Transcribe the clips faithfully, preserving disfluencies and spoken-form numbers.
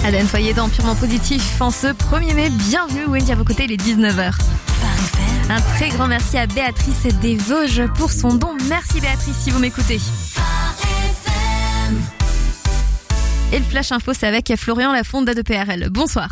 Aden Foyer dans Purement Positif en ce premier mai. Bienvenue Wendy à vos côtés, il est dix-neuf heures. Un très grand merci à Béatrice des Vosges pour son don. Merci Béatrice si vous m'écoutez. Et le Flash Info, c'est avec Florian Lafonde d'A deux P R L. Bonsoir.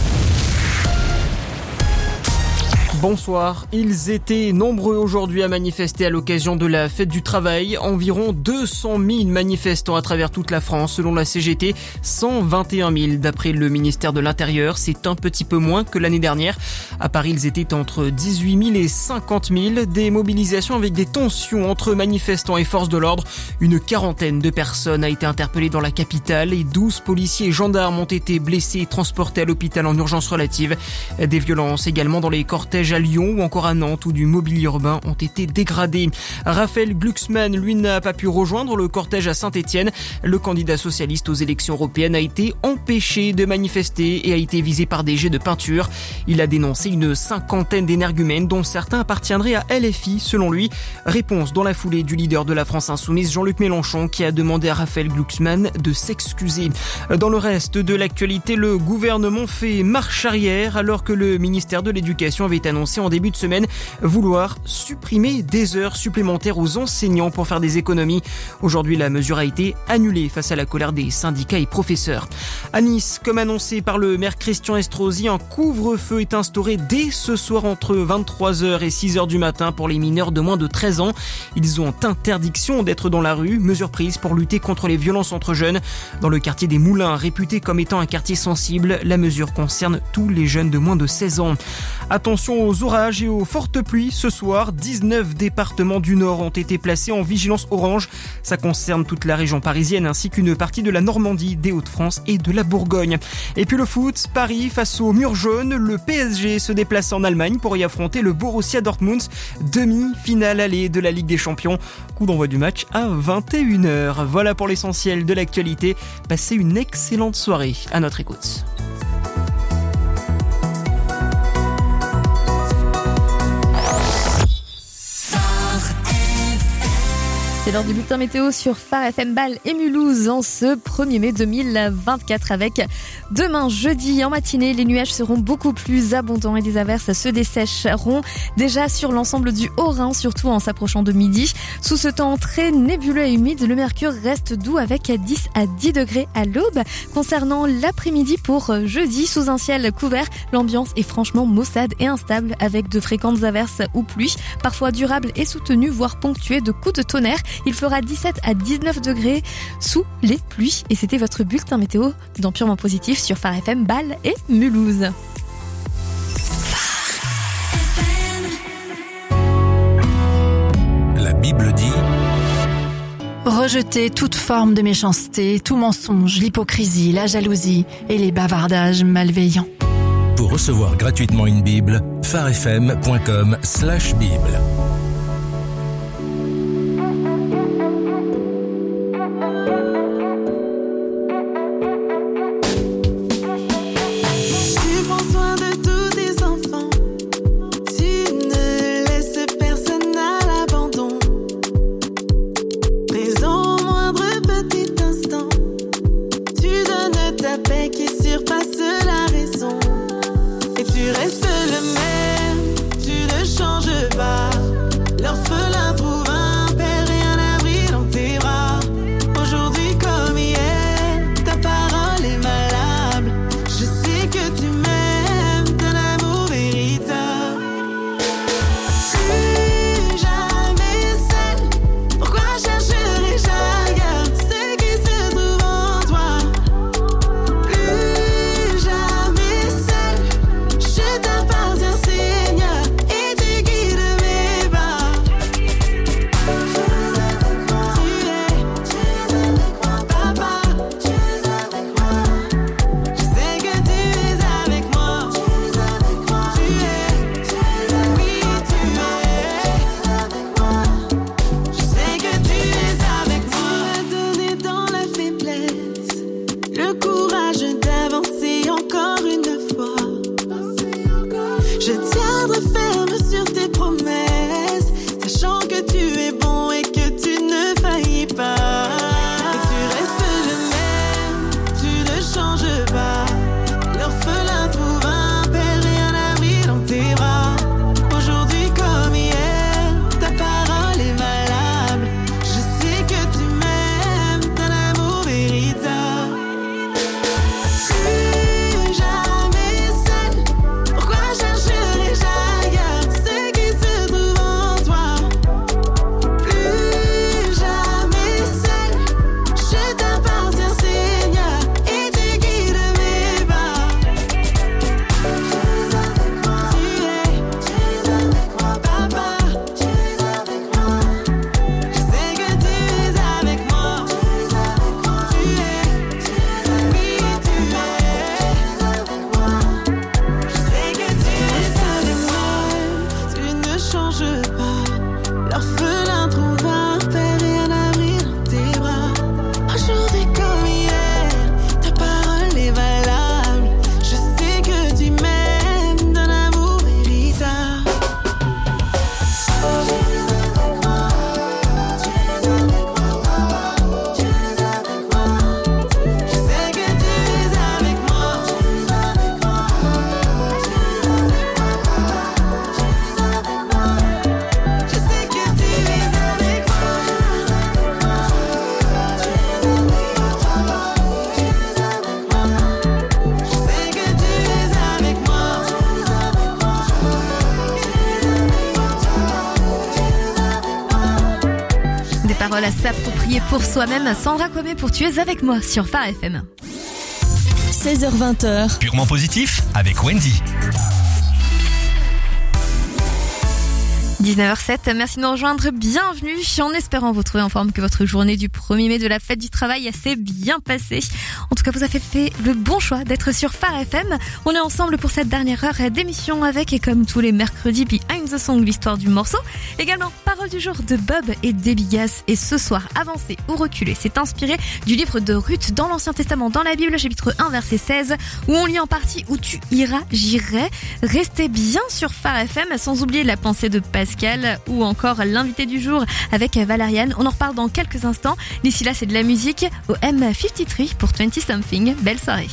Bonsoir. Ils étaient nombreux aujourd'hui à manifester à l'occasion de la fête du travail. Environ deux cent mille manifestants à travers toute la France. Selon la C G T, cent vingt et un mille d'après le ministère de l'Intérieur. C'est un petit peu moins que l'année dernière. À Paris, ils étaient entre dix-huit mille et cinquante mille. Des mobilisations avec des tensions entre manifestants et forces de l'ordre. Une quarantaine de personnes a été interpellée dans la capitale et douze policiers et gendarmes ont été blessés et transportés à l'hôpital en urgence relative. Des violences également dans les cortèges à Lyon ou encore à Nantes où du mobilier urbain ont été dégradés. Raphaël Glucksmann, lui, n'a pas pu rejoindre le cortège à Saint-Étienne. Le candidat socialiste aux élections européennes a été empêché de manifester et a été visé par des jets de peinture. Il a dénoncé une cinquantaine d'énergumènes dont certains appartiendraient à L F I selon lui. Réponse dans la foulée du leader de la France Insoumise, Jean-Luc Mélenchon, qui a demandé à Raphaël Glucksmann de s'excuser. Dans le reste de l'actualité, le gouvernement fait marche arrière alors que le ministère de l'Éducation avait annoncé en début de semaine vouloir supprimer des heures supplémentaires aux enseignants pour faire des économies. Aujourd'hui, la mesure a été annulée face à la colère des syndicats et professeurs. À Nice, comme annoncé par le maire Christian Estrosi, un couvre-feu est instauré dès ce soir entre vingt-trois heures et six heures du matin pour les mineurs de moins de treize ans. Ils ont interdiction d'être dans la rue, mesure prise pour lutter contre les violences entre jeunes. Dans le quartier des Moulins, réputé comme étant un quartier sensible, la mesure concerne tous les jeunes de moins de seize ans. Attention aux orages et aux fortes pluies. Ce soir, dix-neuf départements du Nord ont été placés en vigilance orange. Ça concerne toute la région parisienne ainsi qu'une partie de la Normandie, des Hauts-de-France et de la Bourgogne. Et puis le foot, Paris face au mur jaune. Le P S G se déplace en Allemagne pour y affronter le Borussia Dortmund. Demi-finale aller de la Ligue des Champions. Coup d'envoi du match à vingt et une heures. Voilà pour l'essentiel de l'actualité. Passez une excellente soirée à notre écoute. C'est l'heure du bulletin météo sur Phare F M Bâle et Mulhouse en ce premier mai deux mille vingt-quatre avec demain jeudi en matinée. Les nuages seront beaucoup plus abondants et des averses se dessécheront déjà sur l'ensemble du Haut-Rhin, surtout en s'approchant de midi. Sous ce temps très nébuleux et humide, le mercure reste doux avec dix à dix degrés à l'aube. Concernant l'après-midi pour jeudi, sous un ciel couvert, l'ambiance est franchement maussade et instable avec de fréquentes averses ou pluies, parfois durables et soutenues, voire ponctuées de coups de tonnerre. Il fera dix-sept à dix-neuf degrés sous les pluies. Et c'était votre bulletin météo dans Purement Positif sur Phare F M Bâle et Mulhouse. La Bible dit: rejetez toute forme de méchanceté, tout mensonge, l'hypocrisie, la jalousie et les bavardages malveillants. Pour recevoir gratuitement une Bible, pharefm point com slash Bible. Restes le même, tu ne changes pas. à s'approprier pour soi-même. Sandra Kwame pour Tu es avec moi sur Phare F M. seize heures vingt. Purement positif avec Wendy. dix-neuf heures sept, merci de nous rejoindre, bienvenue, en espérant vous trouver en forme, que votre journée du premier mai de la fête du travail s'est bien passée. En tout cas, vous avez fait le bon choix d'être sur Phare F M. On est ensemble pour cette dernière heure d'émission avec, et comme tous les mercredis, Behind the Song, l'histoire du morceau. Également, parole du jour de Bob et Debbie Gass. Et ce soir, avancer ou reculer, c'est inspiré du livre de Ruth dans l'Ancien Testament, dans la Bible, chapitre un, verset seize, où on lit en partie où tu iras, j'irai. Restez bien sur Phare F M, sans oublier la pensée de Pascal ou encore l'invité du jour avec Valériane. On en reparle dans quelques instants. D'ici là, c'est de la musique au M cinquante-trois pour vingt something. Belle soirée.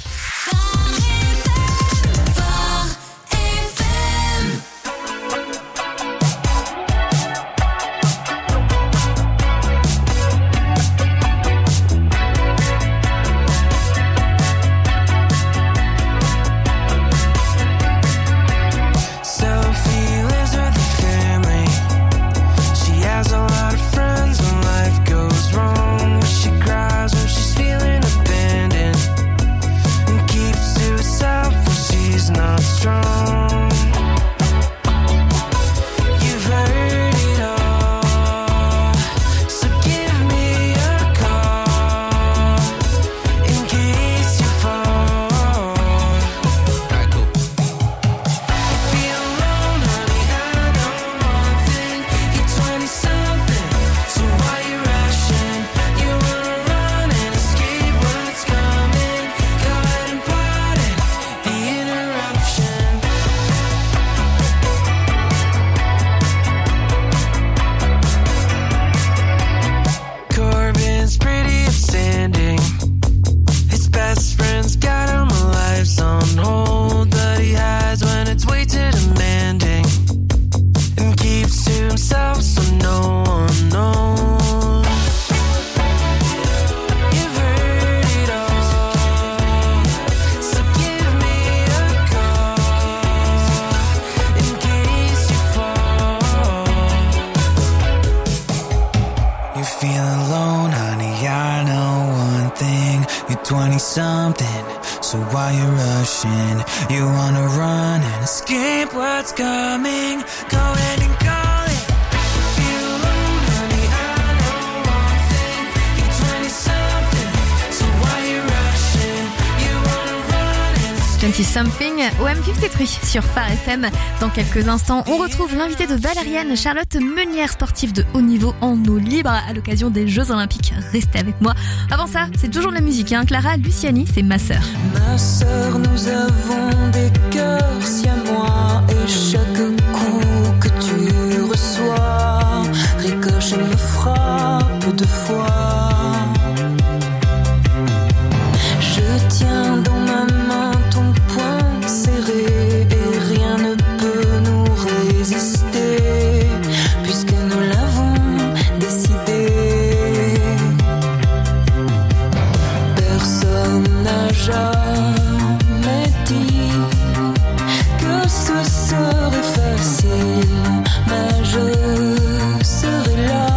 Something au M cinquante-trois sur Phare F M. Dans quelques instants, on retrouve l'invité de Valériane, Charlotte Meunière, sportive de haut niveau en eau libre à l'occasion des Jeux Olympiques. Restez avec moi. Avant ça, c'est toujours de la musique, hein. Clara Luciani, c'est Ma Sœur. Ma sœur, nous avons des cœurs si à moi, et chaque coup que tu reçois ricoche et me frappe deux fois. Je tiens dans ma main ton poing serré et rien ne peut nous résister puisque nous l'avons décidé. Personne n'a jamais dit que ce serait facile, mais je serai là.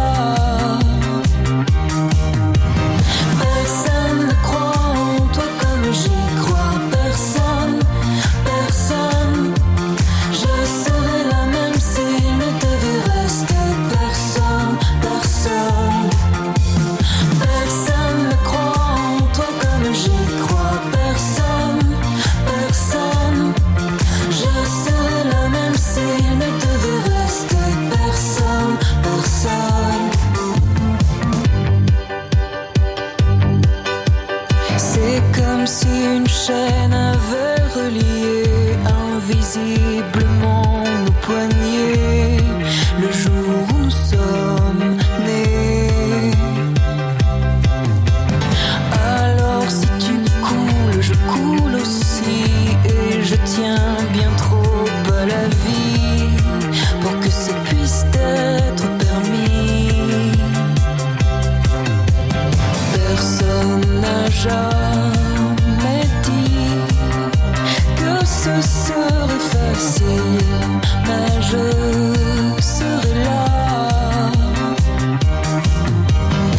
Personne ne croit en toi comme j'y crois. Personne, personne. Je serai la même s'il ne devait rester personne, personne. Personne ne croit en toi comme j'y crois. Personne, personne. Je serai la même s'il ne devait rester personne, personne. C'est comme si une chaîne avait relié invisiblement nos poignets le jour où nous sommes nés. Alors si tu coules, je coule aussi, et je tiens bien trop à la vie pour que ça puisse être permis. Personne n'a jamais dit que ce serait facile, mais je serai là.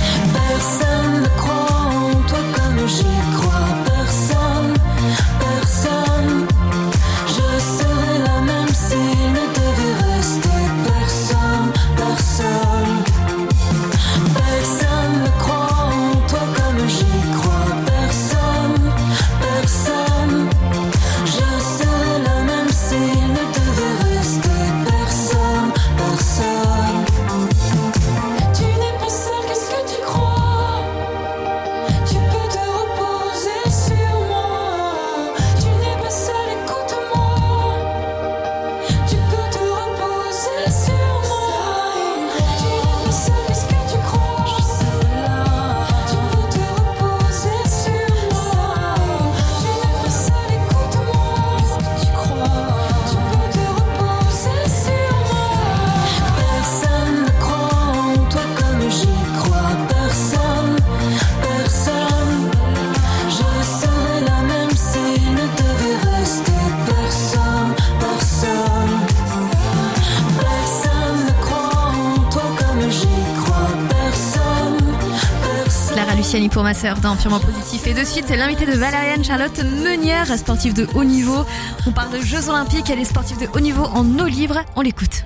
Luciani pour ma sœur dans Purement Positif. Et de suite, c'est l'invité de Valériane Charlotte Meunière, sportive de haut niveau. On parle de Jeux Olympiques, elle est sportive de haut niveau en eau libre. On l'écoute.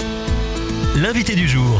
L'invité du jour.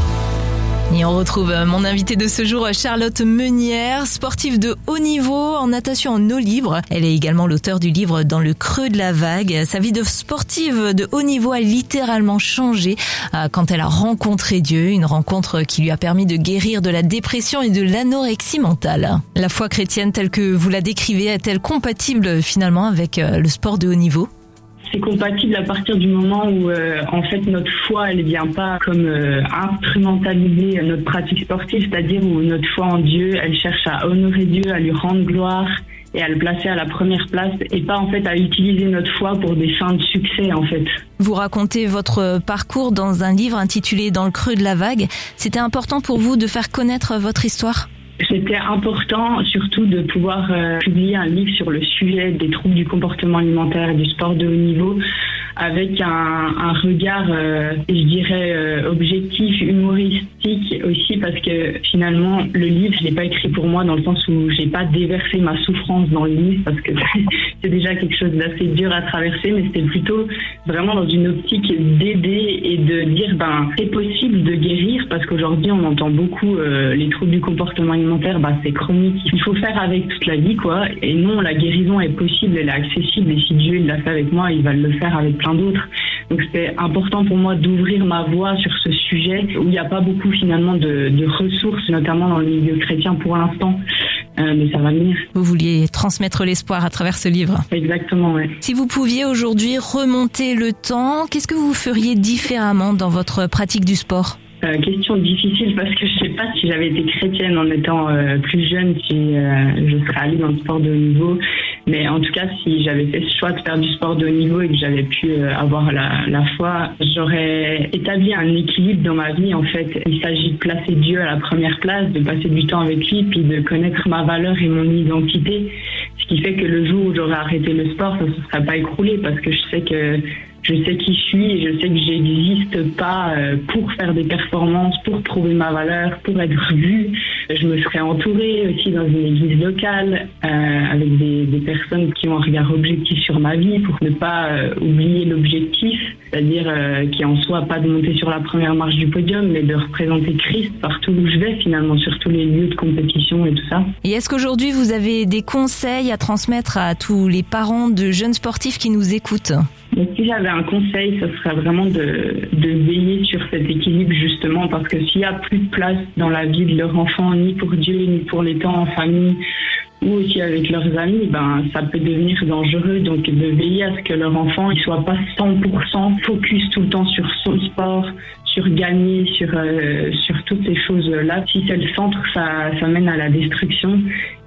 Et on retrouve mon invité de ce jour, Charlotte Meunière, sportive de haut niveau en natation en eau libre. Elle est également l'auteure du livre Dans le creux de la vague. Sa vie de sportive de haut niveau a littéralement changé quand elle a rencontré Dieu, une rencontre qui lui a permis de guérir de la dépression et de l'anorexie mentale. La foi chrétienne telle que vous la décrivez est-elle compatible finalement avec le sport de haut niveau ? C'est compatible à partir du moment où euh, en fait notre foi elle vient pas comme euh, instrumentaliser notre pratique sportive, c'est-à-dire où notre foi en Dieu elle cherche à honorer Dieu, à lui rendre gloire et à le placer à la première place et pas en fait à utiliser notre foi pour des fins de succès en fait. Vous racontez votre parcours dans un livre intitulé Dans le creux de la vague. C'était important pour vous de faire connaître votre histoire ? C'était important surtout de pouvoir euh, publier un livre sur le sujet des troubles du comportement alimentaire et du sport de haut niveau avec un, un regard, euh, je dirais, euh, objectif, humoristique aussi parce que finalement le livre je l'ai pas écrit pour moi dans le sens où j'ai pas déversé ma souffrance dans le livre parce que c'est déjà quelque chose d'assez dur à traverser, mais c'était plutôt vraiment dans une optique d'aider et de dire ben c'est possible de guérir parce qu'aujourd'hui on entend beaucoup euh, les troubles du comportement alimentaire, bah c'est chronique, il faut faire avec toute la vie quoi, et non la guérison est possible, elle est accessible et si Dieu il l'a fait avec moi il va le faire avec plein d'autres. Donc c'était important pour moi d'ouvrir ma voix sur ce sujet où il n'y a pas beaucoup finalement de, de ressources, notamment dans le milieu chrétien pour l'instant, euh, mais ça va venir. Vous vouliez transmettre l'espoir à travers ce livre. Exactement, ouais. Si vous pouviez aujourd'hui remonter le temps, qu'est-ce que vous feriez différemment dans votre pratique du sport ? Euh, question difficile parce que je sais pas si j'avais été chrétienne en étant euh, plus jeune, si euh, je serais allée dans le sport de haut niveau. Mais en tout cas, si j'avais fait ce choix de faire du sport de haut niveau et que j'avais pu euh, avoir la, la foi, j'aurais établi un équilibre dans ma vie. En fait, il s'agit de placer Dieu à la première place, de passer du temps avec lui, puis de connaître ma valeur et mon identité. Ce qui fait que le jour où j'aurais arrêté le sport, ça ne se serait pas écroulé parce que je sais que je sais qui je suis et je sais que j'existe pas pour faire des performances, pour prouver ma valeur, pour être vue. Je me serais entourée aussi dans une église locale euh, avec des, des personnes qui ont un regard objectif sur ma vie pour ne pas euh, oublier l'objectif, c'est-à-dire euh, qui en soit pas de monter sur la première marche du podium, mais de représenter Christ partout où je vais finalement, sur tous les lieux de compétition et tout ça. Et est-ce qu'aujourd'hui vous avez des conseils à transmettre à tous les parents de jeunes sportifs qui nous écoutent ? Mais si j'avais un conseil, ce serait vraiment de, de veiller sur cet équilibre justement parce que s'il n'y a plus de place dans la vie de leur enfant, ni pour Dieu, ni pour les temps en famille, ou aussi avec leurs amis, ben, ça peut devenir dangereux. Donc de veiller à ce que leur enfant ne soit pas cent pour cent focus tout le temps sur son sport, sur gagner, sur, euh, sur toutes ces choses-là. Si c'est le centre, ça, ça mène à la destruction.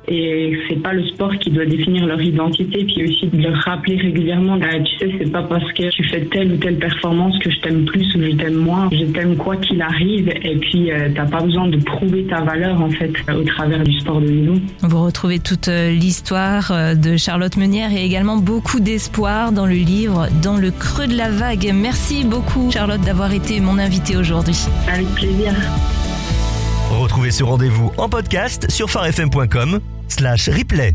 Et c'est pas le sport qui doit définir leur identité, puis aussi de leur rappeler régulièrement, ah, tu sais, c'est pas parce que tu fais telle ou telle performance que je t'aime plus ou je t'aime moins. Je t'aime quoi qu'il arrive, et puis euh, t'as pas besoin de prouver ta valeur en fait au travers du sport de niveau. Vous retrouvez toute l'histoire de Charlotte Meunière et également beaucoup d'espoir dans le livre Dans le creux de la vague. Merci beaucoup Charlotte d'avoir été mon invitée aujourd'hui. Avec plaisir. Retrouvez ce rendez-vous en podcast sur farfm point com slash replay.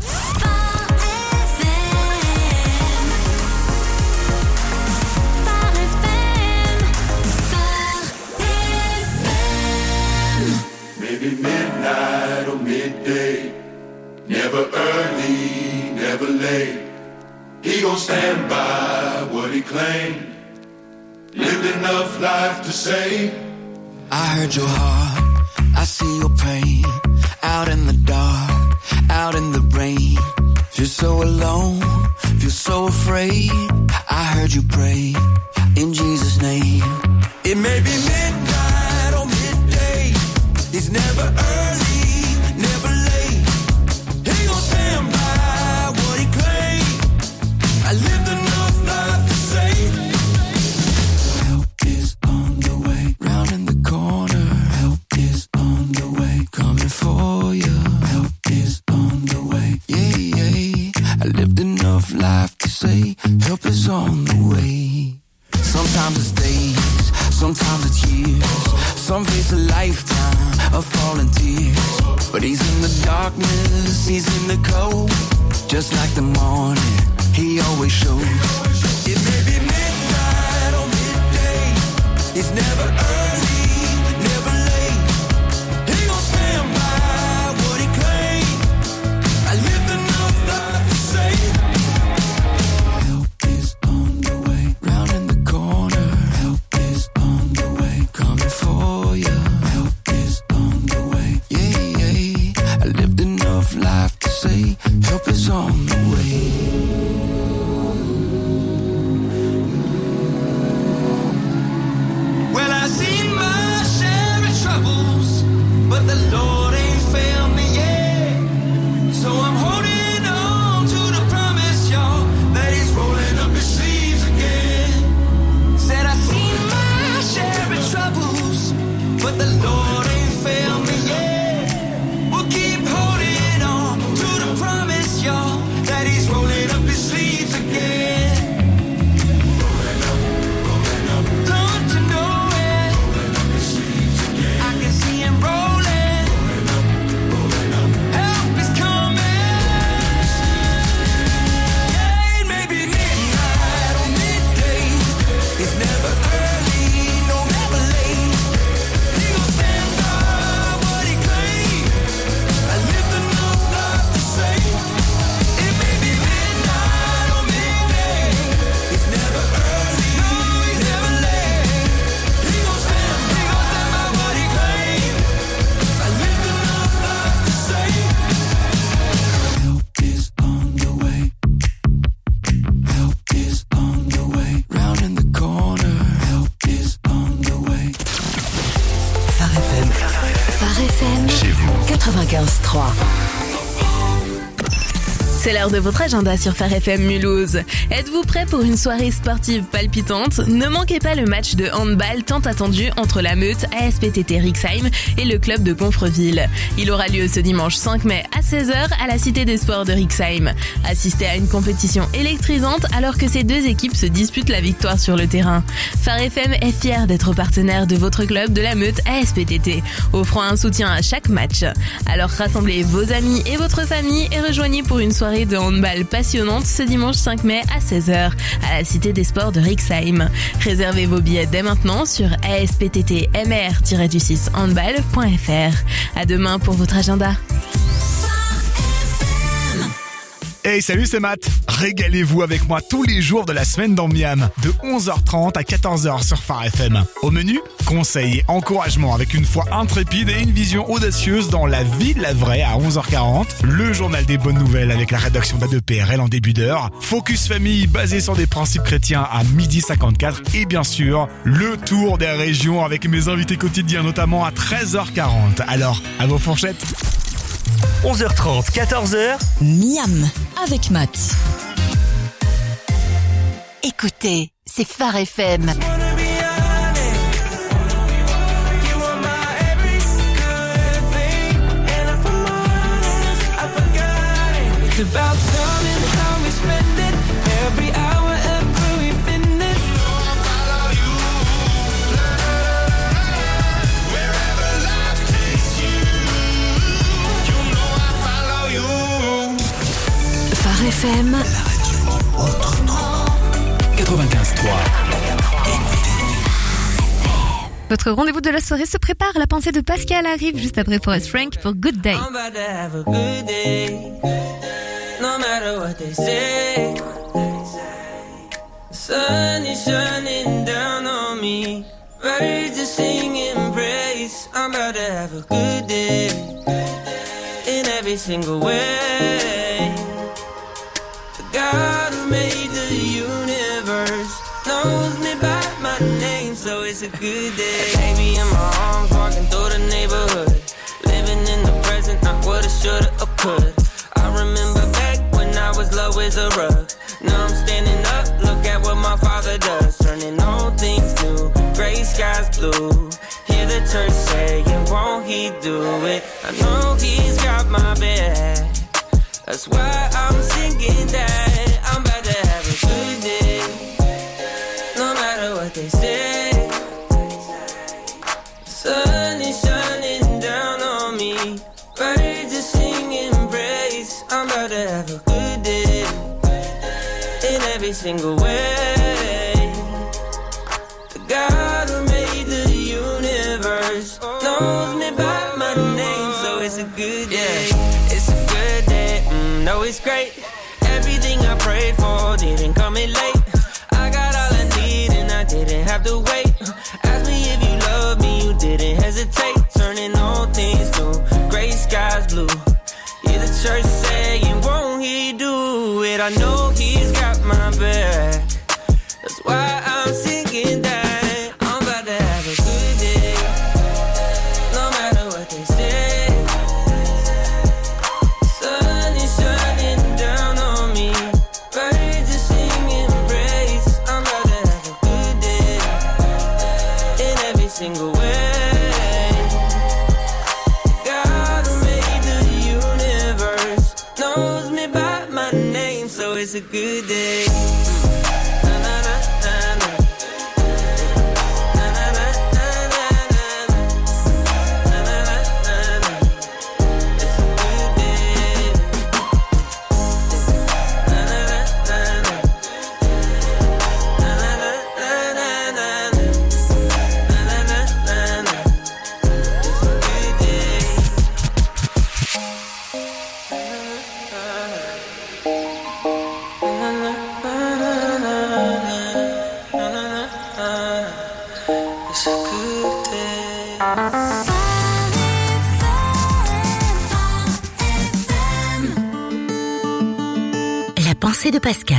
Maybe midnight or midday, never early, never late. He gon' stand by what he claimed. Lived enough life to say, I heard your heart, I see your pain. Out in the dark, out in the rain. Feel so alone, feel so afraid. I heard you pray in Jesus' name. It may be midnight or midday. It's never early, never late. He gon' stand by what he claimed. I lived enough life to say, help is on the way. Round in the corner, help is on the way. Coming for you, help is on the way. Yeah, yeah. I lived enough life to say, help is on the way. Sometimes it's days, sometimes it's years. Some face a lifetime of falling tears. But he's in the darkness, he's in the cold. Just like the morning, he always shows. It may be midnight or midday. He's never early, never late. He gon' stand by what he claimed. I lived enough life to say help is on the way. Round in the corner, help is on the way. Coming for you, help is on the way. Yeah, yeah. I lived enough life to say help is on the way. Well, I seen my share of troubles, but the Lord ain't failed me yet. So I'm holding on to the promise, y'all, that He's rolling up His sleeves again. Said I seen my share of troubles, but the Lord ain't failed me yet. We'll keep holding on to the promise, y'all, that He's rolling up His sleeves again. Don't you know it? I can see Him rolling. Help is coming. Yeah, it may be midnight or midday. It's never early, no, never late. He gon' stand by what He claimed. I lived enough life to say it may be midnight or midday. It's never early, no, He's never late. He gon' stand, He gon' stand by what He claimed. I lived enough life to say help is on the way. Help is on the way. Round in the corner, help is on the way. Phare F M. Phare F M. Chez vous. quatre-vingt-quinze trois. C'est l'heure de votre agenda sur Phare F M Mulhouse. Êtes-vous prêt pour une soirée sportive palpitante ? Ne manquez pas le match de handball tant attendu entre la Meute, A S P T T Rixheim et le club de Gonfreville. Il aura lieu ce dimanche cinq mai à seize heures à la Cité des Sports de Rixheim. Assistez à une compétition électrisante alors que ces deux équipes se disputent la victoire sur le terrain. Phare F M est fier d'être partenaire de votre club de la Meute A S P T T, offrant un soutien à chaque match. Alors rassemblez vos amis et votre famille et rejoignez pour une soirée de handball passionnante ce dimanche cinq mai à seize heures à la Cité des Sports de Rixheim. Réservez vos billets dès maintenant sur a s p t t m r tiret six handball point f r. À demain pour votre agenda. Hey, salut, c'est Matt. Régalez-vous avec moi tous les jours de la semaine dans Miam, de onze heures trente à quatorze heures sur Phare F M. Au menu, conseils et encouragements avec une foi intrépide et une vision audacieuse dans la vie de la vraie à onze heures quarante. Le journal des bonnes nouvelles avec la rédaction d'A deux P R L en début d'heure. Focus famille basé sur des principes chrétiens à midi cinquante-quatre. Et bien sûr, le tour des régions avec mes invités quotidiens, notamment à treize heures quarante. Alors, à vos fourchettes. onze heures trente, quatorze heures. Miam avec Matt. Écoutez, c'est Phare F M. It's about time and how we spend it. Every hour, every minute. I follow you. Wherever life takes you. You know I follow you. Phare F M. La radio autrement. quatre-vingt-quinze trois. Votre rendez-vous de la soirée se prépare. La pensée de Pascal arrive juste après Forest Frank pour Good Day. I'm about to have a good day. No matter what they say. The sun is shining down on me. Birds are singing praise. I'm about to have a good day. In every single way. The God who made the universe knows me by my name, so it's a good day. Baby in my arms, walking through the neighborhood, living in the present, not what I shoulda or could. I remember back when I was low as a rug. Now I'm standing up, look at what my father does, turning all things new, gray skies blue. Hear the church saying, won't he do it? I know he's got my back. That's why I'm singing that I'm about to have a good day. No matter what they say. The sun is shining down on me. Right good day in every single way. The God who made the universe knows me by my name, so it's a good day. It's a good day, mm, no, it's great. Everything I prayed for didn't come in late. I got all I need and I didn't have to wait. Ask me if you love me, you didn't hesitate. Turning all things new, gray skies blue. Yeah, the church saying, won't he do it? I know he's got my back. That's why I'm singing that I'm about to have a good day, no matter what they say. Sun is shining down on me, birds are singing praise. I'm about to have a good day in every single way. God who made the universe knows me by my name, so it's a good day. De Pascal.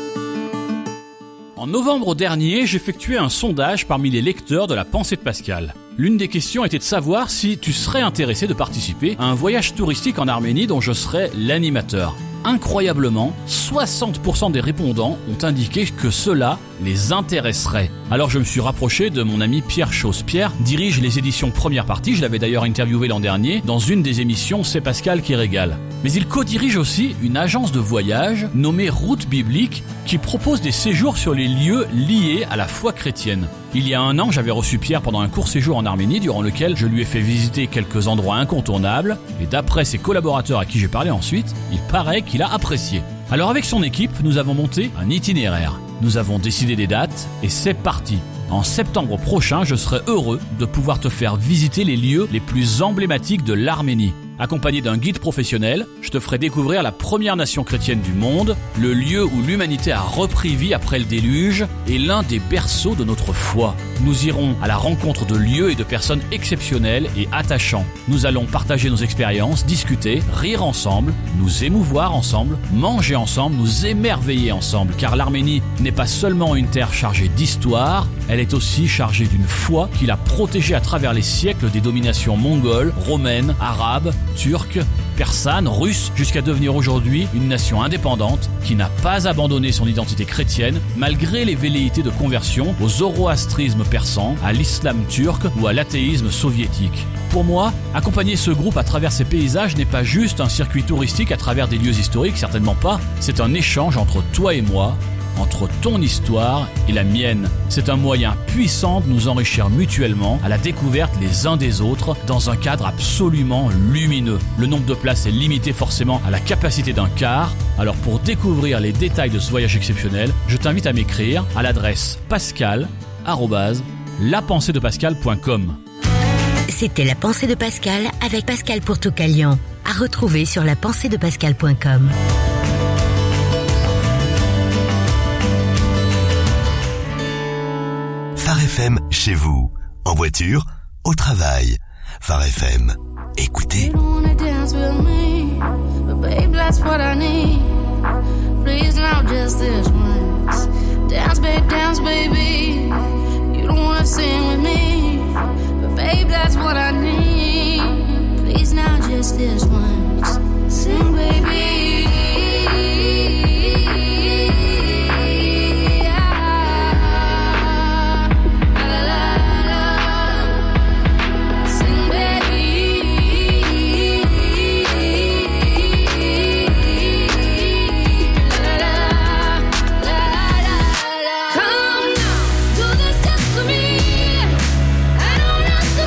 En novembre dernier, j'effectuais un sondage parmi les lecteurs de la Pensée de Pascal. L'une des questions était de savoir si tu serais intéressé de participer à un voyage touristique en Arménie dont je serais l'animateur. Incroyablement, soixante pour cent des répondants ont indiqué que cela les intéresserait. Alors je me suis rapproché de mon ami Pierre Chausse. Pierre dirige les éditions Première Partie, je l'avais d'ailleurs interviewé l'an dernier, dans une des émissions C'est Pascal qui régale. Mais il co-dirige aussi une agence de voyage nommée Route Biblique qui propose des séjours sur les lieux liés à la foi chrétienne. Il y a un an, j'avais reçu Pierre pendant un court séjour en Arménie durant lequel je lui ai fait visiter quelques endroits incontournables et d'après ses collaborateurs à qui j'ai parlé ensuite, il paraît qu'il a apprécié. Alors avec son équipe, nous avons monté un itinéraire. Nous avons décidé des dates et c'est parti. En septembre prochain, je serai heureux de pouvoir te faire visiter les lieux les plus emblématiques de l'Arménie. Accompagné d'un guide professionnel, je te ferai découvrir la première nation chrétienne du monde, le lieu où l'humanité a repris vie après le déluge et l'un des berceaux de notre foi. Nous irons à la rencontre de lieux et de personnes exceptionnelles et attachants. Nous allons partager nos expériences, discuter, rire ensemble, nous émouvoir ensemble, manger ensemble, nous émerveiller ensemble. Car l'Arménie n'est pas seulement une terre chargée d'histoire, elle est aussi chargée d'une foi qui l'a protégée à travers les siècles des dominations mongoles, romaines, arabes, turques, persanes, russes, jusqu'à devenir aujourd'hui une nation indépendante qui n'a pas abandonné son identité chrétienne malgré les velléités de conversion au zoroastrisme persan, à l'islam turc ou à l'athéisme soviétique. Pour moi, accompagner ce groupe à travers ces paysages n'est pas juste un circuit touristique à travers des lieux historiques, certainement pas. C'est un échange entre toi et moi, entre ton histoire et la mienne. C'est un moyen puissant de nous enrichir mutuellement à la découverte les uns des autres dans un cadre absolument lumineux. Le nombre de places est limité forcément à la capacité d'un quart. Alors pour découvrir les détails de ce voyage exceptionnel, je t'invite à m'écrire à l'adresse pascal arobase la pensée de pascal point com. C'était La Pensée de Pascal avec Pascal Pourtoukalian. À retrouver sur la pensée de pascal point com. Phare F M chez vous, en voiture, au travail. Phare F M, écoutez. Sing, baby.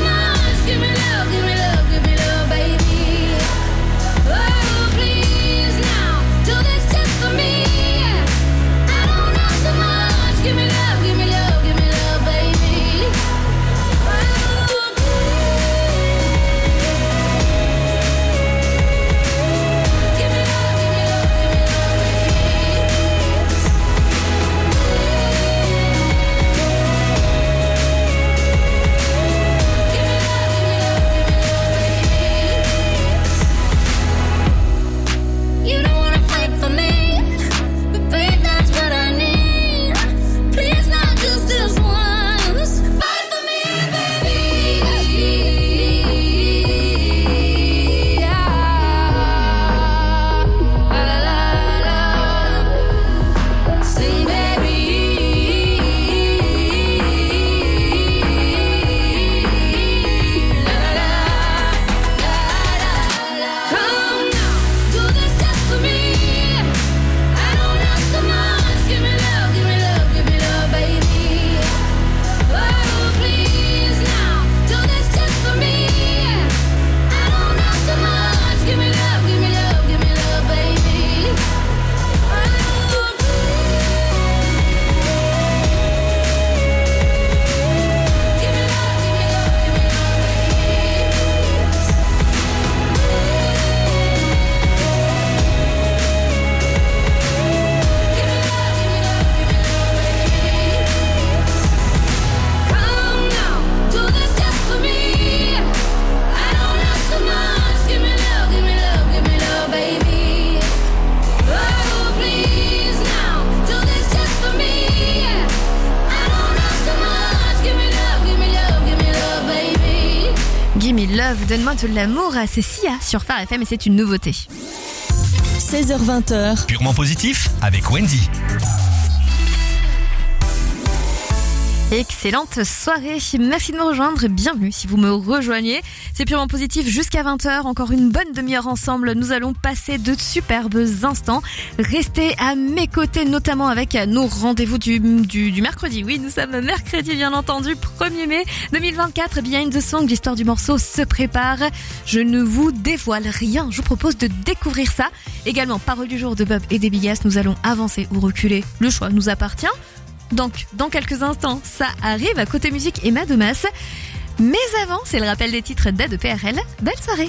Give me love, give me love, baby. Oh, please. Love, donne-moi de l'amour, c'est Sia sur Phare F M et c'est une nouveauté. seize heures vingt. Purement positif avec Wendy. Excellente soirée, merci de me rejoindre, bienvenue si vous me rejoignez. C'est Purement Positif jusqu'à vingt heures, encore une bonne demi-heure ensemble. Nous allons passer de superbes instants. Restez à mes côtés, notamment avec nos rendez-vous du, du, du mercredi. Oui, nous sommes mercredi, bien entendu, premier mai deux mille vingt-quatre. Behind the Song, l'histoire du morceau se prépare. Je ne vous dévoile rien, je vous propose de découvrir ça. Également, parole du jour de Bob et des Bigas. Nous allons avancer ou reculer, le choix nous appartient. Donc, dans quelques instants, ça arrive à Côté Musique et Madomas. Mais avant, c'est le rappel des titres d'A de P R L. Belle soirée.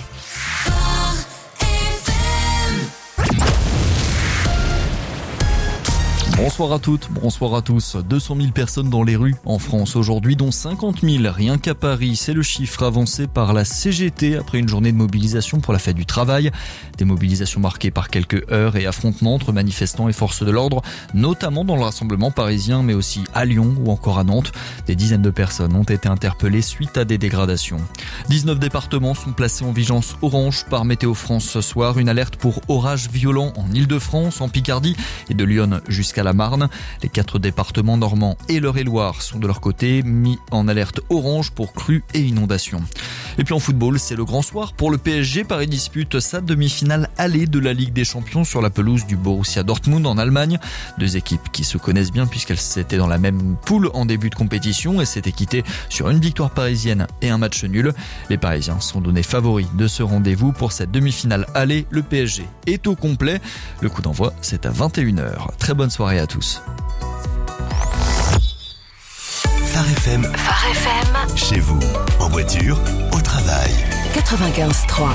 Bonsoir à toutes, bonsoir à tous. deux cent mille personnes dans les rues en France aujourd'hui, dont cinquante mille rien qu'à Paris. C'est le chiffre avancé par la C G T après une journée de mobilisation pour la fête du travail. Des mobilisations marquées par quelques heurts et affrontements entre manifestants et forces de l'ordre, notamment dans le rassemblement parisien, mais aussi à Lyon ou encore à Nantes. Des dizaines de personnes ont été interpellées suite à des dégradations. dix-neuf départements sont placés en vigilance orange par Météo France ce soir. Une alerte pour orage violent en Île-de-France, en Picardie et de Lyon jusqu'à la Marne. Les quatre départements normands et l'Eure-et-Loire sont de leur côté mis en alerte orange pour crues et inondations. Et puis en football, c'est le grand soir pour le P S G. Paris dispute sa demi-finale allée de la Ligue des Champions sur la pelouse du Borussia Dortmund en Allemagne. Deux équipes qui se connaissent bien puisqu'elles étaient dans la même poule en début de compétition et s'étaient quittées sur une victoire parisienne et un match nul. Les Parisiens sont donnés favoris de ce rendez-vous pour cette demi-finale allée. Le P S G est au complet. Le coup d'envoi, c'est à vingt et une heures. Très bonne soirée à tous. Phare F M. Phare F M. Chez vous, en voiture, au travail. quatre-vingt-quinze trois.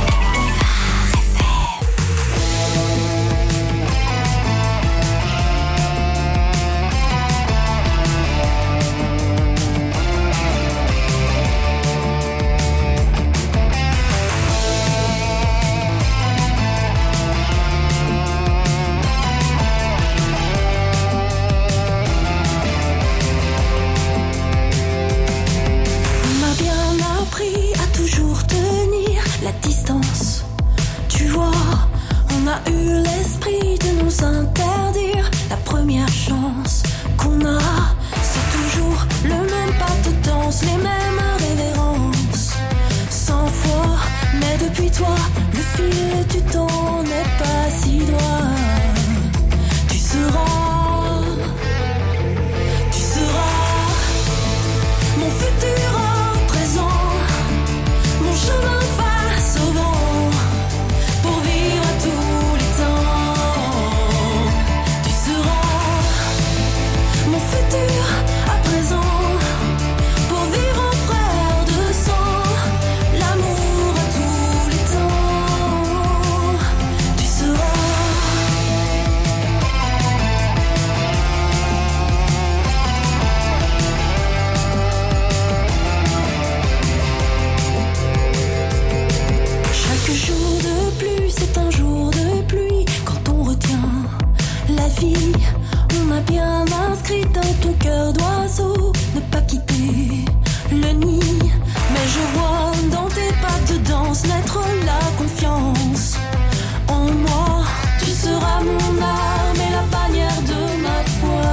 Interdire la première chance qu'on a, c'est toujours le même pas de danse, les mêmes révérences, cent fois. Mais depuis toi, le fil du temps n'est pas si droit. Tu seras, tu seras mon futur en présent, mon chemin face au vent, pour vivre à tous les temps. Futur à présent, pour vivre en frère de sang, l'amour à tous les temps. Tu seras. Chaque jour de pluie, c'est un jour de pluie. Quand on retient la vie, on a bien inscrit dans ton cœur d'oiseau ne pas quitter le nid. Mais je vois dans tes pas de danse naître la confiance en moi. Tu seras mon arme et la bannière de ma foi.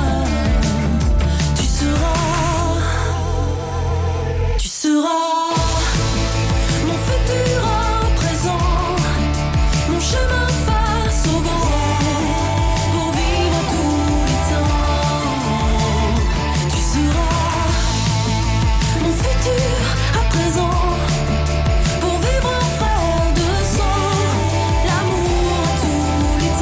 Tu seras, tu seras mon futur en présent, mon chemin face au vent. À présent, pour vivre en frère de sang, l'amour à tous les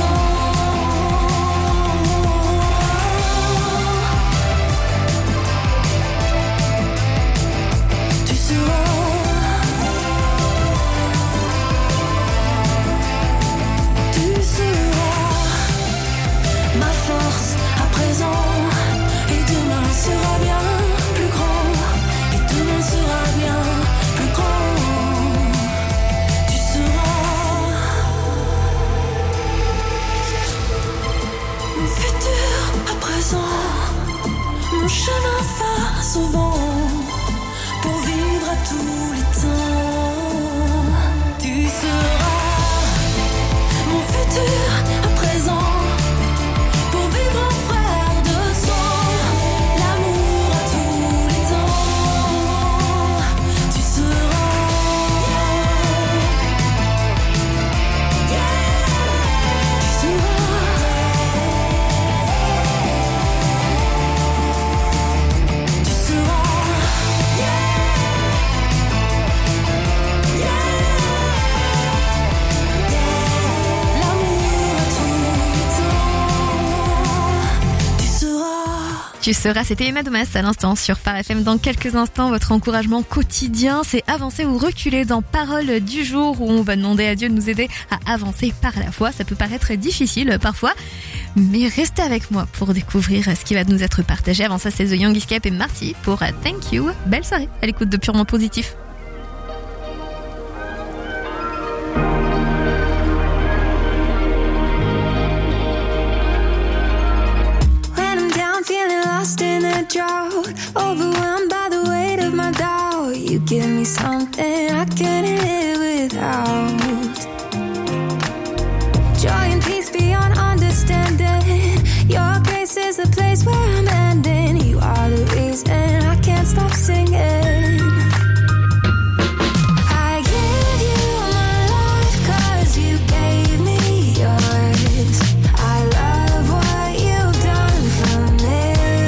temps. Tu seras, tu seras ma force à présent, et demain sera bien plus grand. Demain sera bien plus grand. Tu seras mon futur à présent, mon chemin face au vent, pour vivre à tous les temps. Tu seras, c'était Emma Domas à l'instant sur Phare F M. Dans quelques instants, votre encouragement quotidien, c'est avancer ou reculer dans Parole du jour, où on va demander à Dieu de nous aider à avancer par la foi. Ça peut paraître difficile parfois, mais restez avec moi pour découvrir ce qui va nous être partagé. Avant ça, c'est The Young Escape et Marty pour Thank You. Belle soirée à l'écoute de Purement Positif. Lost in a drought, overwhelmed by the weight of my doubt. You give me something I can't live without. Joy and peace beyond understanding. Your grace is the place where I'm ending. You are the reason I can't stop singing. I give you my life 'cause you gave me yours. I love what you've done for me.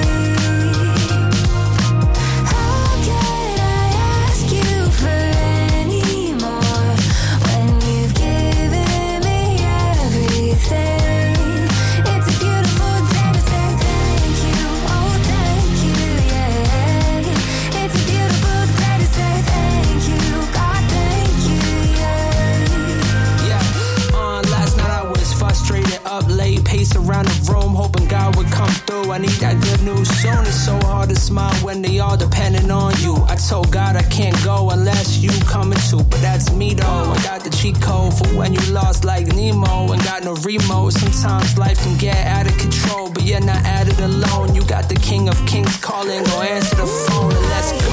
Around the room, hoping God would come through. I need that good news soon. It's so hard to smile when they all depending on you. I told God I can't go unless you coming too, but that's me though. I got the cheat code for when you lost like Nemo and got no remote. Sometimes life can get out of control, but you're not at it alone. You got the King of Kings calling, go answer the phone and let's go.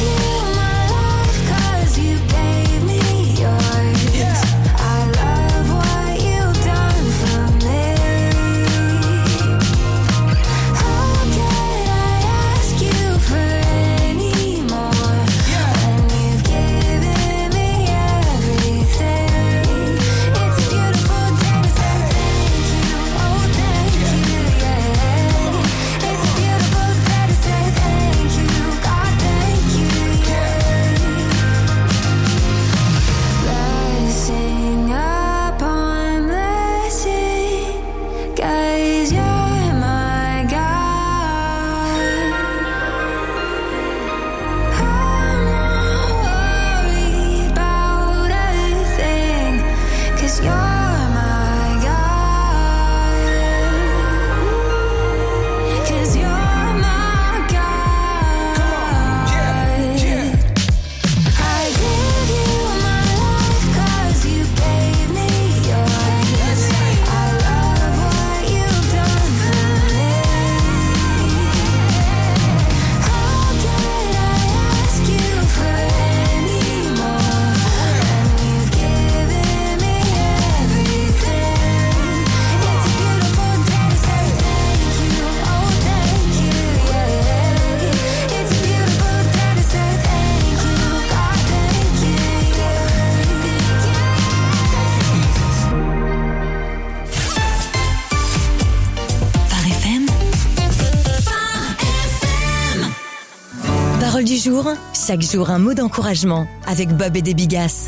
Parole du jour, chaque jour un mot d'encouragement avec Bob et des Bigasses.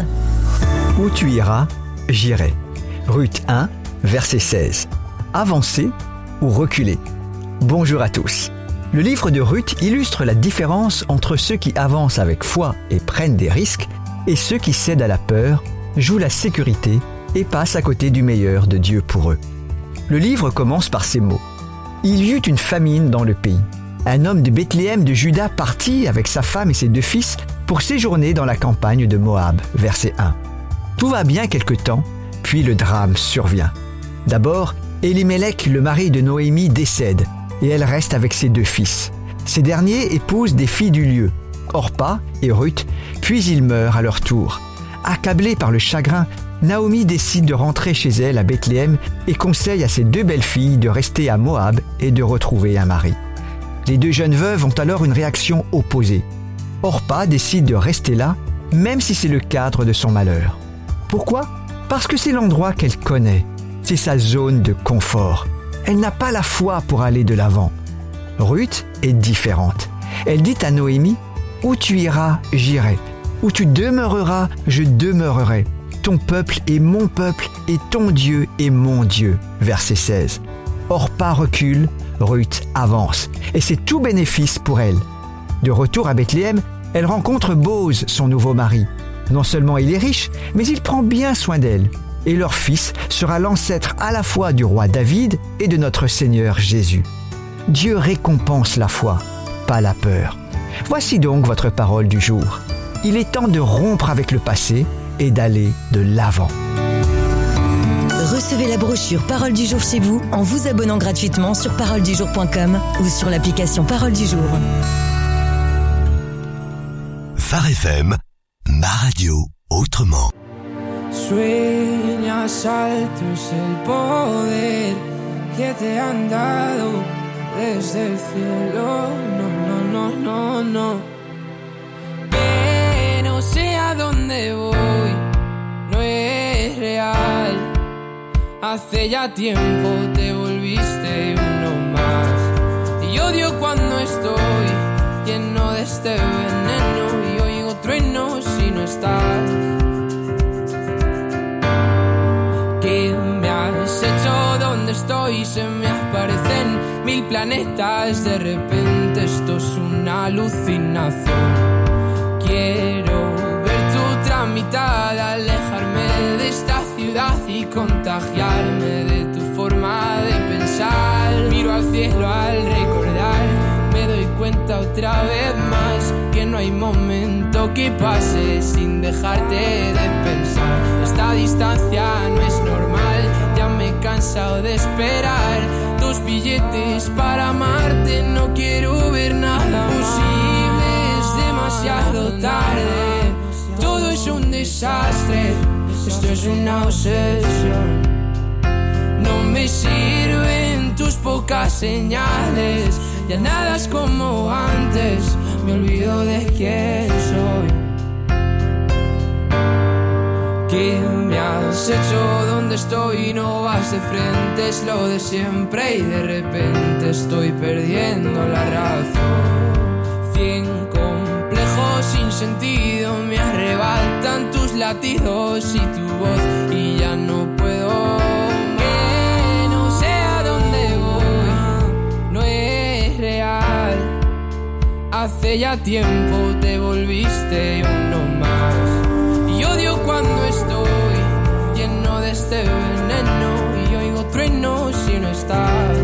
Où tu iras, j'irai. Ruth un, verset seize. Avancer ou reculer. Bonjour à tous. Le livre de Ruth illustre la différence entre ceux qui avancent avec foi et prennent des risques et ceux qui cèdent à la peur, jouent la sécurité et passent à côté du meilleur de Dieu pour eux. Le livre commence par ces mots. Il y eut une famine dans le pays. Un homme de Bethléem de Juda partit avec sa femme et ses deux fils pour séjourner dans la campagne de Moab. Verset un. Tout va bien quelque temps, puis le drame survient. D'abord, Élimélec, le mari de Noémie, décède et elle reste avec ses deux fils. Ces derniers épousent des filles du lieu, Orpa et Ruth, puis ils meurent à leur tour. Accablée par le chagrin, Naomi décide de rentrer chez elle à Bethléem et conseille à ses deux belles filles de rester à Moab et de retrouver un mari. Les deux jeunes veuves ont alors une réaction opposée. Orpa décide de rester là, même si c'est le cadre de son malheur. Pourquoi ? Parce que c'est l'endroit qu'elle connaît. C'est sa zone de confort. Elle n'a pas la foi pour aller de l'avant. Ruth est différente. Elle dit à Noémie, « Où tu iras, j'irai. Où tu demeureras, je demeurerai. Ton peuple est mon peuple et ton Dieu est mon Dieu. » Verset seize. Orpa recule, Ruth avance. Et c'est tout bénéfice pour elle. De retour à Bethléem, elle rencontre Boz, son nouveau mari. Non seulement il est riche, mais il prend bien soin d'elle. Et leur fils sera l'ancêtre à la fois du roi David et de notre Seigneur Jésus. Dieu récompense la foi, pas la peur. Voici donc votre parole du jour. Il est temps de rompre avec le passé et d'aller de l'avant. Recevez la brochure Parole du jour chez vous en vous abonnant gratuitement sur parole du jour point com ou sur l'application Parole du jour. Phare F M, ma radio autrement. Sueñas alto es el poder que te han dado desde el cielo. No, no, no, no, no. Que no sé a dónde voy, no es real. Hace ya tiempo te volviste uno más. Y odio cuando estoy lleno de este veneno y oigo truenos si no estás. ¿Qué me has hecho? ¿Dónde estoy? Se me aparecen mil planetas. De repente esto es una alucinación. Quiero ver tu tramitada, alejarme de esta ciudad y contagiarme de tu forma de pensar. Miro al cielo al recordar, me doy cuenta otra vez más que no hay momento que pase sin dejarte de pensar. Esta distancia no es normal, ya me he cansado de esperar tus billetes para amarte. No quiero ver nada posible, es demasiado tarde. Todo es un desastre, esto es una obsesión. No me sirven tus pocas señales, ya nada es como antes, me olvido de quién soy. ¿Qué me has hecho? ¿Dónde estoy? No vas de frente, es lo de siempre y de repente estoy perdiendo la razón. Cien complejos sin sentido me arrebatan tus latidos y tu voz y ya no puedo. Que no sé a dónde voy, no es real. Hace ya tiempo te volviste uno más. Y odio cuando estoy lleno de este veneno y oigo truenos si no estás.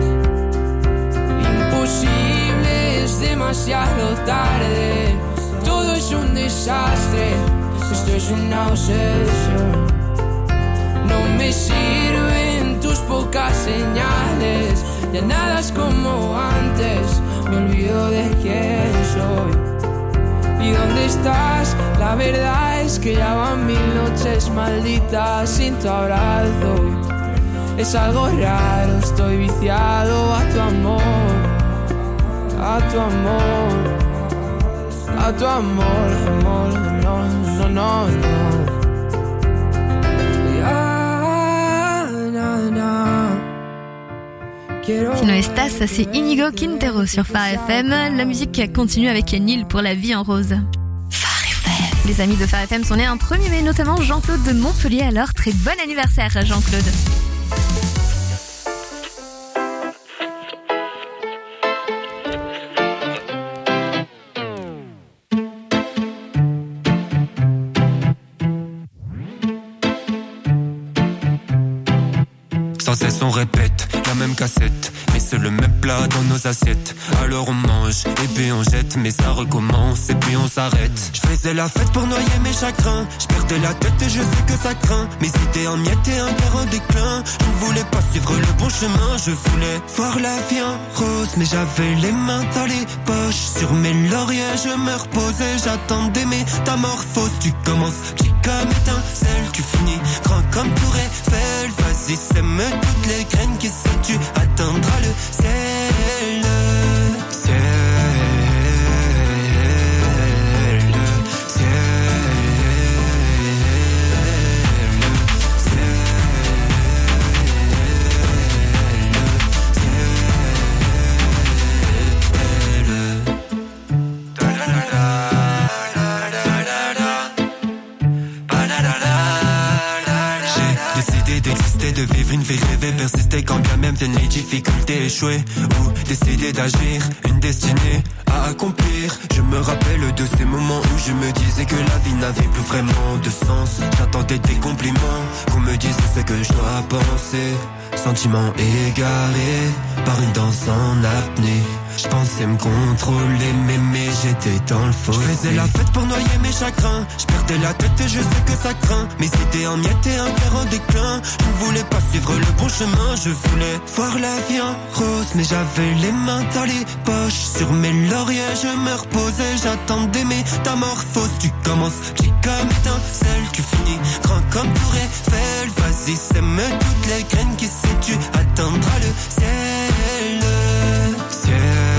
Imposible, es demasiado tarde. Todo es un desastre, esto es una obsesión. No me sirven tus pocas señales, ya nada es como antes, me olvido de quién soy. ¿Y dónde estás? La verdad es que ya van mil noches malditas sin tu abrazo. Es algo raro, estoy viciado a tu amor, a tu amor, a tu amor, amor, no, no, no, no. Ya, na, na. Quiero... Si no estás, c'est Inigo Quintero sur Phare F M. La musique continue avec Neil pour La vie en rose. Phare F M. Les amis de Phare F M sont nés un premier mai, notamment Jean-Claude de Montpellier. Alors, très bon anniversaire Jean-Claude. Sans cesse on répète la même cassette, mais c'est le même plat dans nos assiettes. Alors on mange et puis on jette, mais ça recommence et puis on s'arrête. Je faisais la fête pour noyer mes chagrins, je perdais la tête et je sais que ça craint. Mes idées en miettes et un cœur en déclin. Je ne voulais pas suivre le bon chemin, je voulais voir la vie en rose, mais j'avais les mains dans les poches. Sur mes lauriers je me reposais, j'attendais métamorphoses. Tu commences petit comme étincelle, tu finis grand comme Tour Eiffel. Vas-y sème toutes les graines qui sont, tu atteindras le ciel. Ciel, ciel, de vivre une vie rêvée, persister quand bien même problèmes viennent les difficultés, échouer ou décider d'agir, une destinée à accomplir. Je me rappelle de ces moments où je me disais que la vie n'avait plus vraiment de sens. J'attendais des compliments, qu'on me dise ce que je dois penser. Sentiments égarés par une danse en apnée. Je pensais me contrôler, mais, mais j'étais dans le fossé. Je faisais la fête pour noyer mes chagrins. Je perdais la tête et je sais que ça craint. Mes idées en miettes et un cœur en déclin. Je ne voulais pas suivre le bon chemin. Je voulais voir la vie en rose, mais j'avais les mains dans les poches. Sur mes lauriers je me reposais. J'attendais métamorphoses. Tu commences petit comme étincelle. Tu finis grand comme Tour Eiffel. Vas-y, sème toutes les graines qui sais tu atteindras le ciel. Ciel.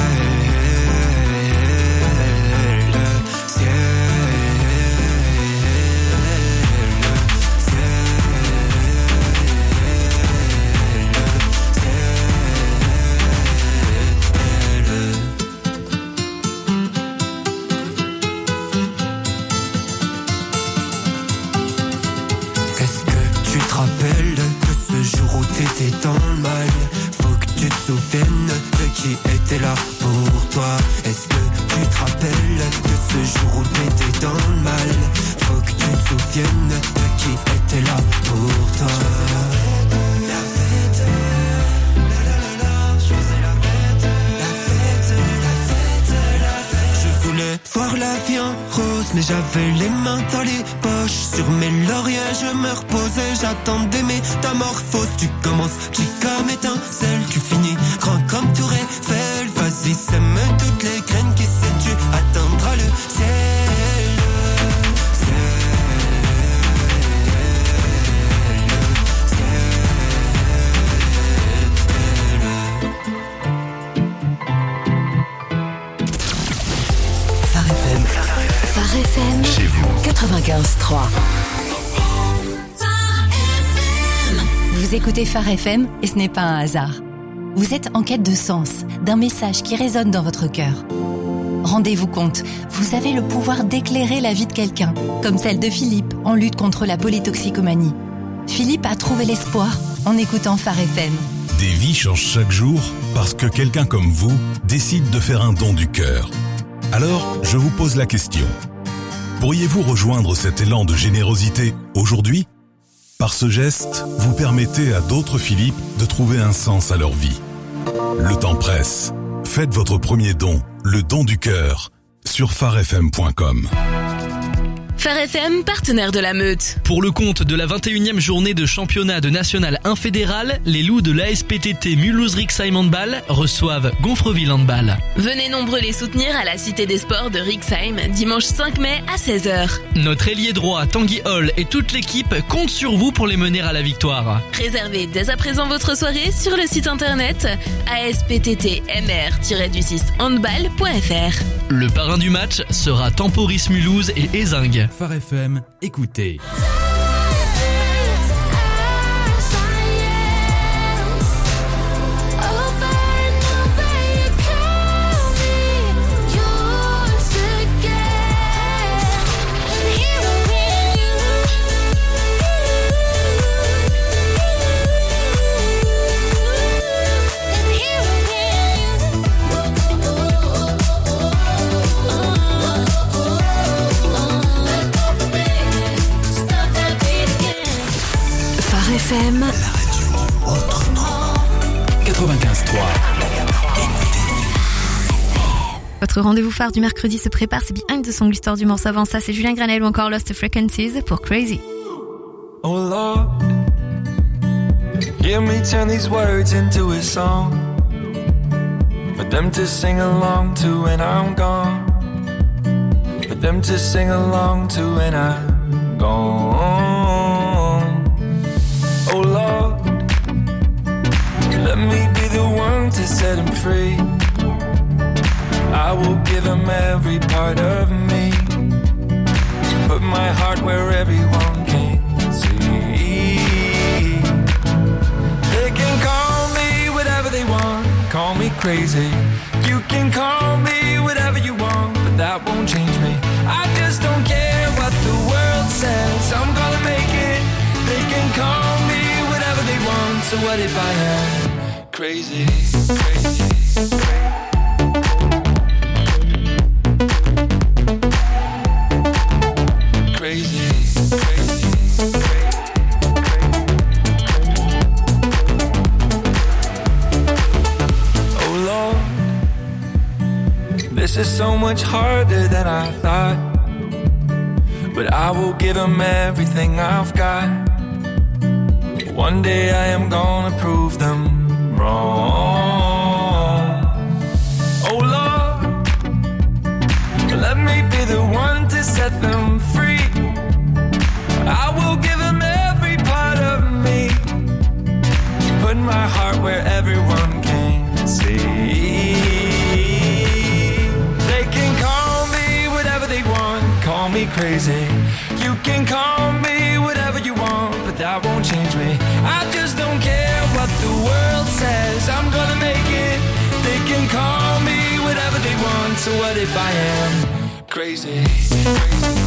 T'étais dans le mal, faut que tu te souviennes de qui était là pour toi. Est-ce que tu te rappelles de ce jour où t'étais dans le mal? Faut que tu te souviennes de qui était là pour toi. La fête, la la la la, je faisais la fête, la fête, la fête, la fête. Je voulais voir la vie en rose, mais j'avais les mains dans les poches. Sur mes lauriers je me reposais, j'attendais métamorphoses. Tu commences petit comme étincelle, tu finis grand comme Tour Eiffel. Vas-y, sème toutes les graines qui sais tu atteindras le ciel. Phare F M. Phare F M. Chez vous. quatre-vingt-quinze trois. Vous écoutez Phare F M et ce n'est pas un hasard. Vous êtes en quête de sens, d'un message qui résonne dans votre cœur. Rendez-vous compte, vous avez le pouvoir d'éclairer la vie de quelqu'un, comme celle de Philippe en lutte contre la polytoxicomanie. Philippe a trouvé l'espoir en écoutant Phare F M. Des vies changent chaque jour parce que quelqu'un comme vous décide de faire un don du cœur. Alors, je vous pose la question. Pourriez-vous rejoindre cet élan de générosité aujourd'hui ? Par ce geste, vous permettez à d'autres Philippe de trouver un sens à leur vie. Le temps presse. Faites votre premier don, le don du cœur, sur phare f m point com. Phare F M, partenaire de la Meute. Pour le compte de la vingt et unième journée de championnat de national un fédéral, les loups de l'A S P T T Mulhouse-Rixheim Handball reçoivent Gonfreville Handball. Venez nombreux les soutenir à la Cité des Sports de Rixheim, dimanche cinq mai à seize heures. Notre ailier droit, Tanguy Hall, et toute l'équipe comptent sur vous pour les mener à la victoire. Réservez dès à présent votre soirée sur le site internet a s p t t m r tiret six handball point f r. Le parrain du match sera Temporis Mulhouse et Ézingue. Phare F M, écoutez. F M. La radio autrement. quatre-vingt-quinze trois. Votre rendez-vous phare du mercredi se prépare, c'est Behind the Song, l'histoire du morceau. Avant ça, c'est Julien Granel ou encore Lost Frequencies pour Crazy. Oh Lord, hear me turn these words into a song for them to sing along to when I'm gone, for them to sing along to when I'm gone. Oh Lord, let me be the one to set him free. I will give him every part of me, put my heart where everyone can see. They can call me whatever they want, call me crazy. You can call me whatever you want, but that won't change me. I just don't care what the world says, I'm gonna make it. They can call me whatever they want, so what if I am Crazy, crazy. Crazy, crazy. Oh Lord, this is so much harder than I thought. But I will give him everything I've got. One day I am gonna prove them wrong. Oh Lord, let me be the one to set them free. I will give him every part of me. Put my heart where everyone can see. They can call me whatever they want, call me crazy. You can call me whatever you want, but that won't change me. I just don't care what the world says, I'm gonna make it. They can call me whatever they want, so what if I am crazy? Crazy.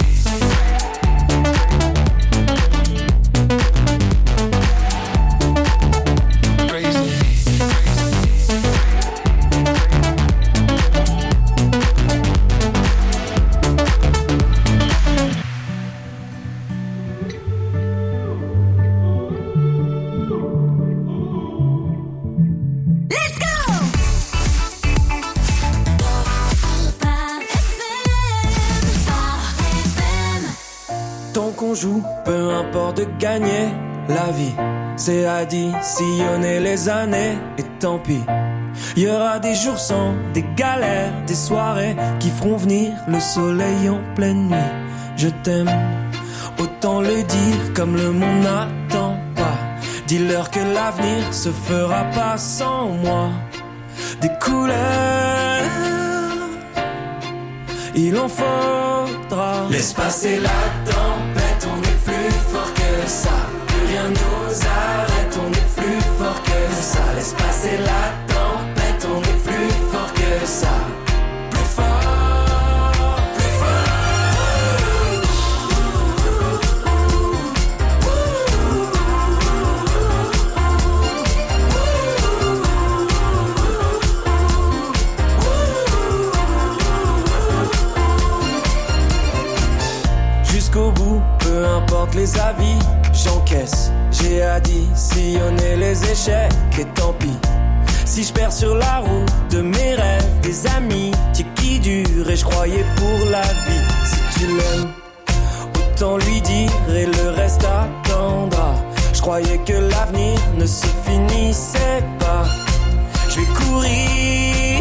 Joue, peu importe de gagner la vie, c'est additionner les années et tant pis. Il y aura des jours sans, des galères, des soirées qui feront venir le soleil en pleine nuit. Je t'aime, autant le dire comme le monde n'attend pas. Dis-leur que l'avenir se fera pas sans moi. Des couleurs, il en faudra. Laisse passer la tempête, on est plus fort que ça. Plus rien nous arrête, on est plus fort que ça. Laisse passer la tempête, on est plus fort que ça. Plus fort, plus Jusqu'au bout, peu importe les avis, j'encaisse. J'ai additionné les échecs et tant pis. Si je perds sur la route de mes rêves, des amis qui durent et je croyais pour la vie. Si tu l'aimes, autant lui dire et le reste attendra. Je croyais que l'avenir ne se finissait pas. Je vais courir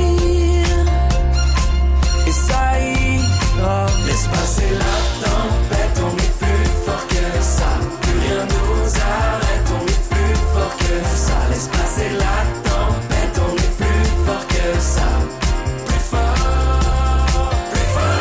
et ça ira. Laisse passer la tempête, on est plus fort que ça. Plus rien nous arrête, on est plus fort que ça. Laisse passer la tempête, on est plus fort que ça. Plus fort, plus fort.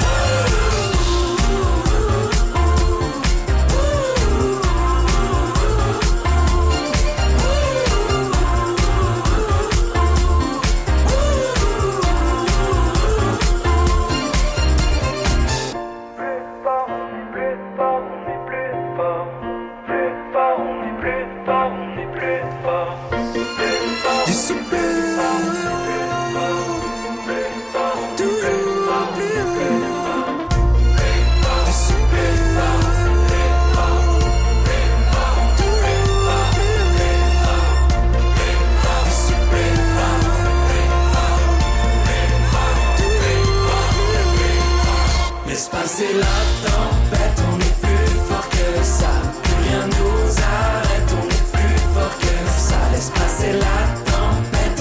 C'est la tempête, on est plus fort que ça. Plus rien nous arrête, on est plus fort que ça. Laisse passer la tempête,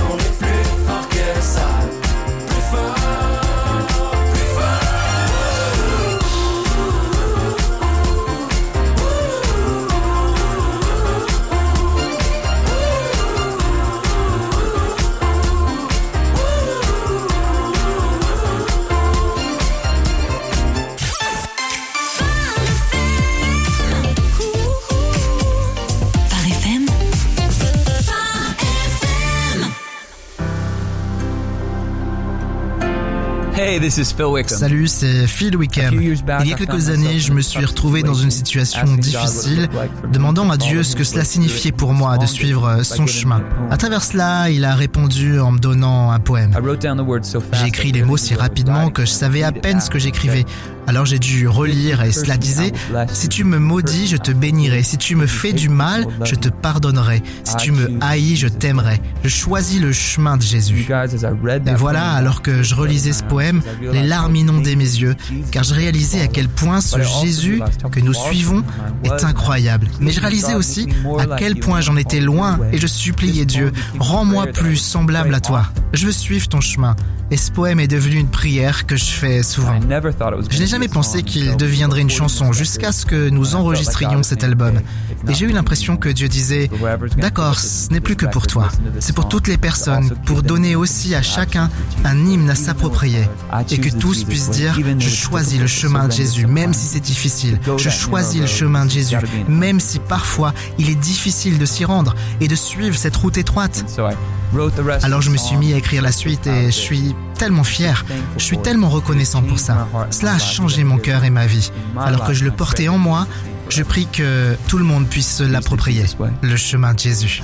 Hey, this is Phil Wickham. Salut, c'est Phil Wickham. Il y a quelques années, je me suis retrouvé dans une situation difficile, demandant à Dieu ce que cela signifiait pour moi de suivre son chemin. À travers cela, il a répondu en me donnant un poème. J'ai écrit les mots si rapidement que je savais à peine ce que j'écrivais. Alors j'ai dû relire et cela disait « Si tu me maudis, je te bénirai. Si tu me fais du mal, je te pardonnerai. Si tu me haïs, je t'aimerai. Je choisis le chemin de Jésus. » Et voilà, alors que je relisais ce poème, les larmes inondaient mes yeux, car je réalisais à quel point ce Jésus que nous suivons est incroyable. Mais je réalisais aussi à quel point j'en étais loin et je suppliais Dieu « Rends-moi plus semblable à toi. Je veux suivre ton chemin. » Et ce poème est devenu une prière que je fais souvent. Je n'ai jamais pensé qu'il deviendrait une chanson jusqu'à ce que nous enregistrions cet album. Et j'ai eu l'impression que Dieu disait « D'accord, ce n'est plus que pour toi. C'est pour toutes les personnes, pour donner aussi à chacun un hymne à s'approprier. Et que tous puissent dire « Je choisis le chemin de Jésus, même si c'est difficile. Je choisis le chemin de Jésus, même si parfois il est difficile de s'y rendre et de suivre cette route étroite. » Alors je me suis mis à écrire la suite et je suis tellement fier, je suis tellement reconnaissant pour ça. Cela a changé mon cœur et ma vie. Alors que je le portais en moi, je prie que tout le monde puisse se l'approprier, le chemin de Jésus.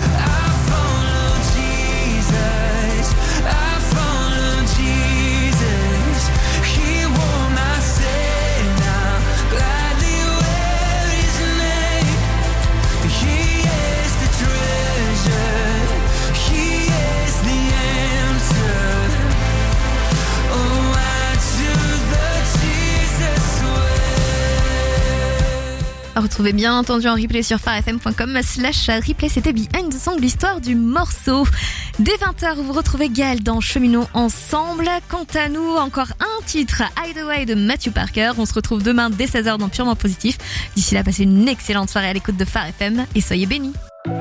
Retrouvez bien entendu en replay sur farfm point com slash replay, c'était Behind the Song, l'histoire du morceau. Dès vingt heures, vous retrouvez Gaël dans Cheminons Ensemble. Quant à nous, encore un titre, Hideaway de Matthew Parker. On se retrouve demain dès seize heures dans Purement Positif. D'ici là, passez une excellente soirée à l'écoute de Phare F M et soyez bénis.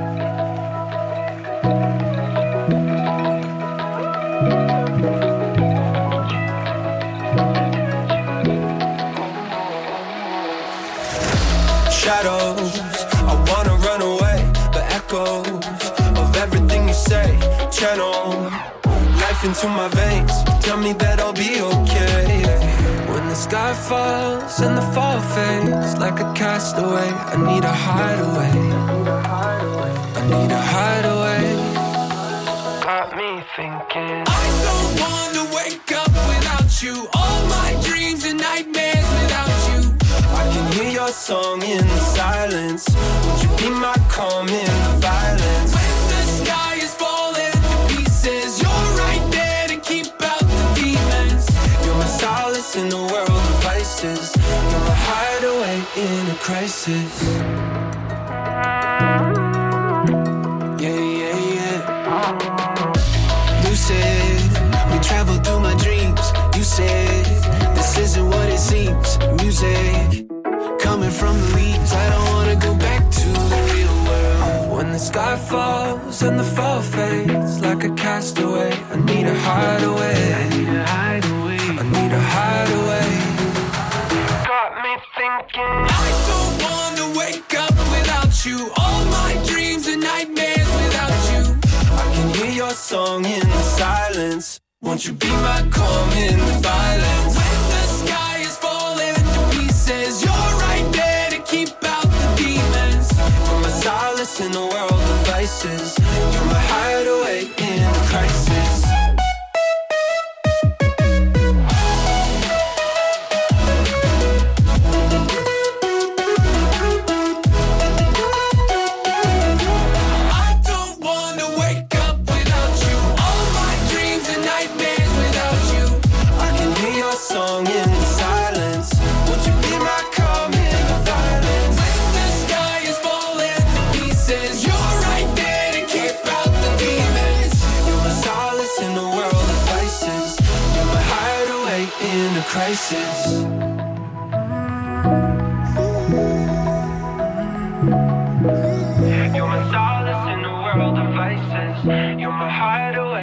Shadows, I wanna run away, but echoes of everything you say channel life into my veins. Tell me that I'll be okay. When the sky falls and the fall fades like a castaway, I need a hideaway. I need a hideaway. Got me thinking I don't wanna wake up without you. All my dreams and nightmares without you. I can hear your song in the silence. Would you be my calm in the violence? When the sky is falling to pieces, you're right there to keep out the demons. You're my solace in the world of vices. You're my hideaway in a crisis. Yeah, yeah, yeah. Lucid, we travel through my dreams. You said this isn't what it seems. Music coming from the leaves. I don't wanna go back to the real world. When the sky falls and the fall fades like a castaway, I need a hideaway. I need a hideaway. I need a hideaway. Got me thinking I don't wanna wake up without you. All my dreams and nightmares without you. I can hear your song in the silence. Won't you be my calm in the violence? When the sky is falling to pieces, you're right there to keep out the demons. You're my solace in the world of vices. You're my hideaway in a crisis. I don't wanna wake up without you. All my dreams and nightmares without you. I can hear your song in the silence. Would you be my calm in the violence? When the sky is falling to pieces, you're right there to keep out the demons. You're my solace in the world of vices. You're my hideaway in a crisis.